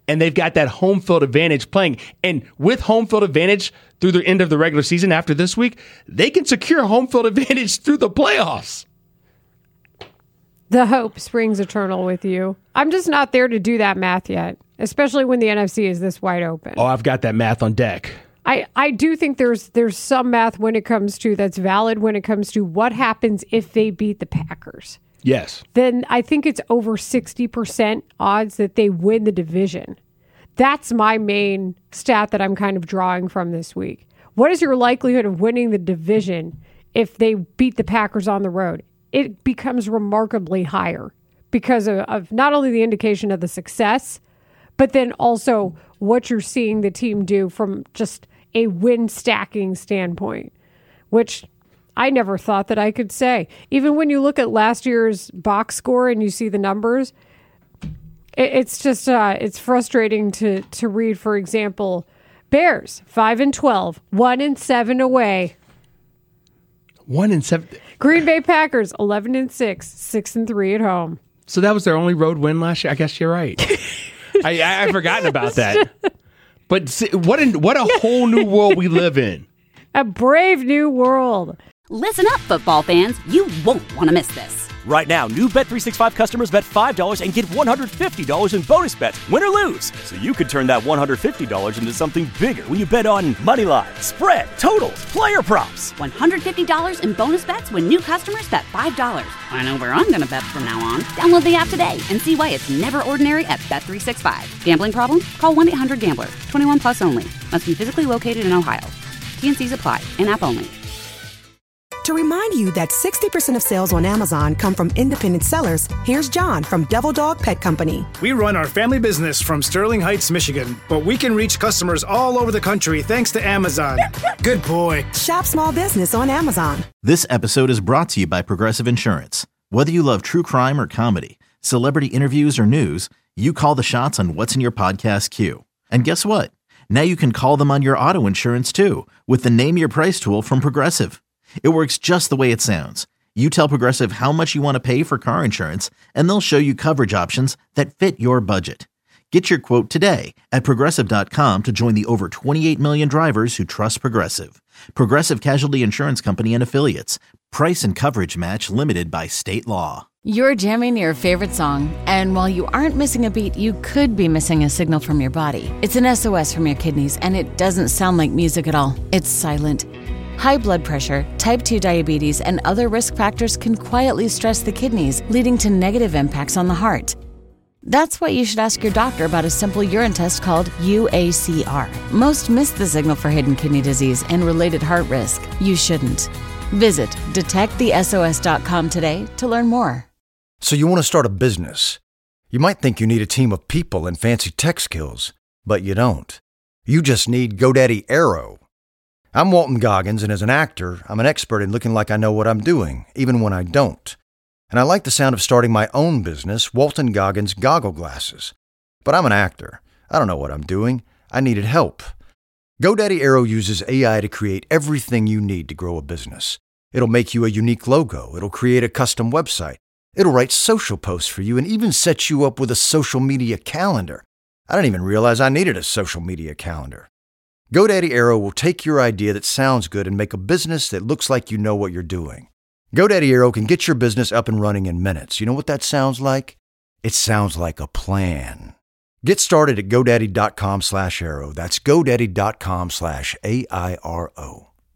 and they've got that home field advantage playing. And with home field advantage through the end of the regular season after this week, they can secure home field advantage through the playoffs. The hope springs eternal with you. I'm just not there to do that math yet, especially when the N F C is this wide open. Oh, I've got that math on deck. I, I do think there's there's some math when it comes to that's valid when it comes to what happens if they beat the Packers. Yes. Then I think it's over sixty percent odds that they win the division. That's my main stat that I'm kind of drawing from this week. What is your likelihood of winning the division if they beat the Packers on the road? It becomes remarkably higher because of, of not only the indication of the success, but then also what you're seeing the team do from just a win stacking standpoint, which I never thought that I could say. Even when you look at last year's box score and you see the numbers, it, it's just uh, it's frustrating to to read. For example, Bears five and twelve, one and seven away. One and seven. Green Bay Packers eleven and six, six and three at home. So that was their only road win last year. I guess you're right. I, I, I've forgotten about that. But see, what in, what a whole new world we live in. A brave new world. Listen up, football fans. You won't want to miss this. Right now, new Bet three sixty-five customers bet five dollars and get one hundred fifty dollars in bonus bets, win or lose. So you could turn that one hundred fifty dollars into something bigger when you bet on money line, spread, totals, player props. one hundred fifty dollars in bonus bets when new customers bet five dollars. I know where I'm going to bet from now on. Download the app today and see why it's never ordinary at Bet three sixty-five. Gambling problem? Call one eight hundred gambler. twenty-one plus only. Must be physically located in Ohio. T and C's apply. In-app only. To remind you that sixty percent of sales on Amazon come from independent sellers, here's John from Devil Dog Pet Company. We run our family business from Sterling Heights, Michigan, but we can reach customers all over the country thanks to Amazon. Good boy. Shop small business on Amazon. This episode is brought to you by Progressive Insurance. Whether you love true crime or comedy, celebrity interviews or news, you call the shots on what's in your podcast queue. And guess what? Now you can call them on your auto insurance too with the Name Your Price tool from Progressive. It works just the way it sounds. You tell Progressive how much you want to pay for car insurance, and they'll show you coverage options that fit your budget. Get your quote today at Progressive dot com to join the over twenty-eight million drivers who trust Progressive. Progressive Casualty Insurance Company and Affiliates. Price and coverage match limited by state law. You're jamming your favorite song, and while you aren't missing a beat, you could be missing a signal from your body. It's an S O S from your kidneys, and it doesn't sound like music at all. It's silent. High blood pressure, type two diabetes, and other risk factors can quietly stress the kidneys, leading to negative impacts on the heart. That's why you should ask your doctor about a simple urine test called U A C R. Most miss the signal for hidden kidney disease and related heart risk. You shouldn't. Visit detect the S O S dot com today to learn more. So you want to start a business. You might think you need a team of people and fancy tech skills, but you don't. You just need GoDaddy Aero. I'm Walton Goggins, and as an actor, I'm an expert in looking like I know what I'm doing, even when I don't. And I like the sound of starting my own business, Walton Goggins Goggle Glasses. But I'm an actor. I don't know what I'm doing. I needed help. GoDaddy Aero uses A I to create everything you need to grow a business. It'll make you a unique logo. It'll create a custom website. It'll write social posts for you and even set you up with a social media calendar. I didn't even realize I needed a social media calendar. GoDaddy Aero will take your idea that sounds good and make a business that looks like you know what you're doing. GoDaddy Aero can get your business up and running in minutes. You know what that sounds like? It sounds like a plan. Get started at GoDaddy dot com slash Aero. That's GoDaddy dot com slash A I R O.